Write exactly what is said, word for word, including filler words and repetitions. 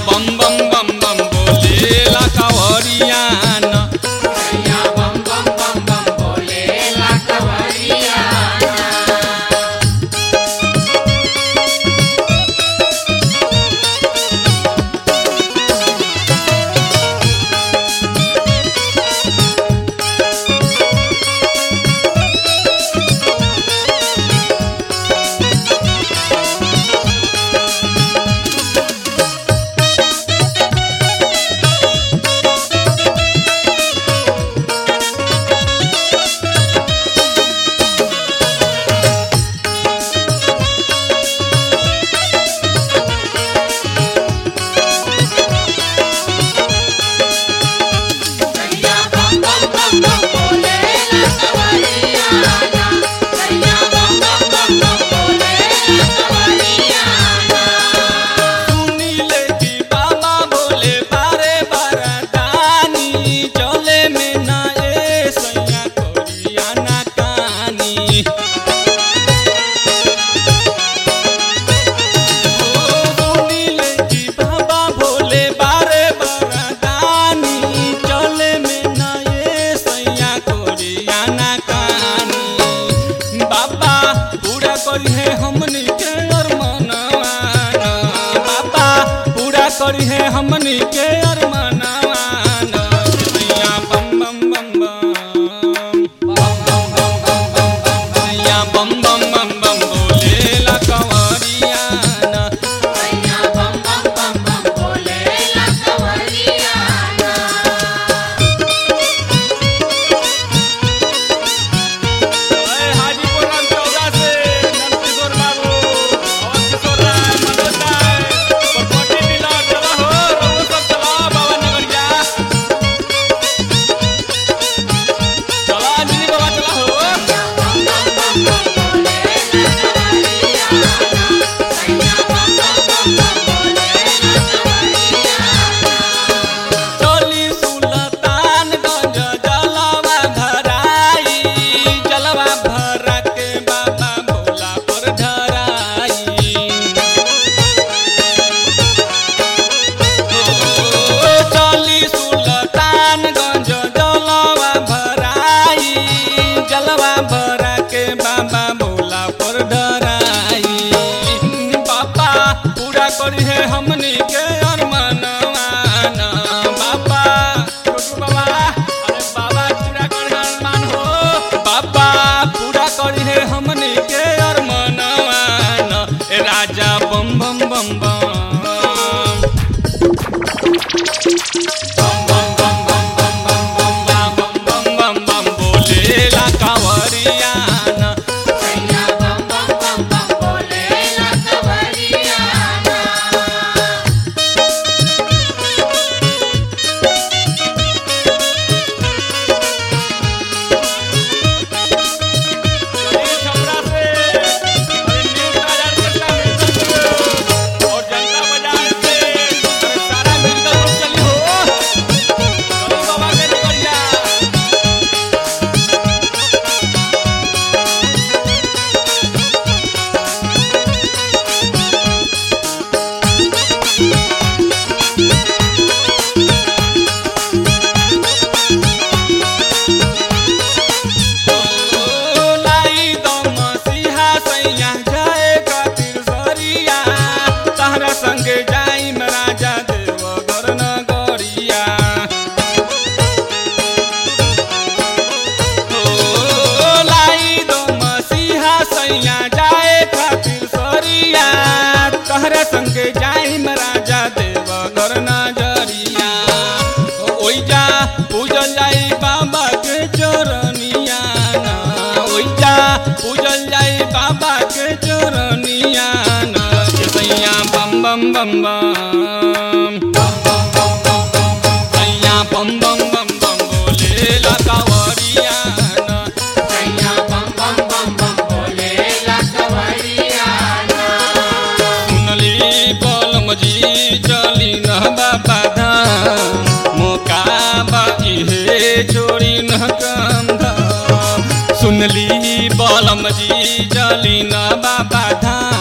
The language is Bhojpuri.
बम बम बम बम बोलेला कांवरियाना सैया बम बम बम बम बोलेला कांवरियाना। सैया बम बम बम बम बोलेला कांवरियाना। सैया बम बम बम बम बोलेला कांवरियाना। सुनीले की बाबा बोले बारे बरदानी चले में ना ए सैया कोरियाना कानी सुनीले की बाबा भोले बारे बरदानी चले में ना ये सैया कोरियाना कानी बाबा पूरा करी है हमनी के अरमानवाना बाबा पूरा करी है हमनी के अरमानवाना सैया बम बम बम बम सैया बम बम बम बम बोलेला कांवरियाना सैया बम बम बम बम बोलेला कांवरियाना। अरे हाजीपुर राम चौदह से नंदकिशोर बाबू और किशोर राय मनोज राय प्रॉपर्टी डीलर चला हो रघु सब चला बाबा नगरिया चला अंजलि बाबा चला हो बम बम बम बम बोलेला कांवरियाना। सैया बम बम बम बम बोलेला कांवरियाना। चली सुल्तानगंज जलवा भराई जलवा भरा के बाबा भोला पर धराई चली सुल्तानगंज जलवा भराई जलवा भरा के बाबा भोला पर धराई बाबा पूरा करी है हमनी के अरमानवाना बाबा छोटू बाबा अरे बाबा पूरा करी अरमान हो बाबा पूरा करी है हमनी के अरमानवाना ए राजा बम बम बम बम बम बम बम बम बम बम बम बम बम बम बोलेला कांवरियाना सैया बम बम बम बम बोलेला कांवरियाना। छपरा से अरे न्यू बाजार से मिलकर और जनता बाजार से अरे सारा मिलकर चली हो चलो बाबा के नगरिया लाई दो मसीहा सैया जाए खातिर सरिया तहरा संगे जाई राजा देवघर नगरिया लाई दो मसीहा सैया जाए खातिर सरिया तहरा संगे जाई राजा देवघर नगरिया ओइजा पूजल जाई बाबा के चरनिया ना ओइजा पूजल जाई बाबा के चरनिया ना सैया बम बम बम बम सैया बम बम बम बम बोलेला कांवरियाना सैया बम बम बम बम बोलेला कांवरियाना। सुनली बलम जी चली न बाबा धाम मौका बा इहे छोड़ी न काम धाम सुनली बलम जी चली न बाबा धाम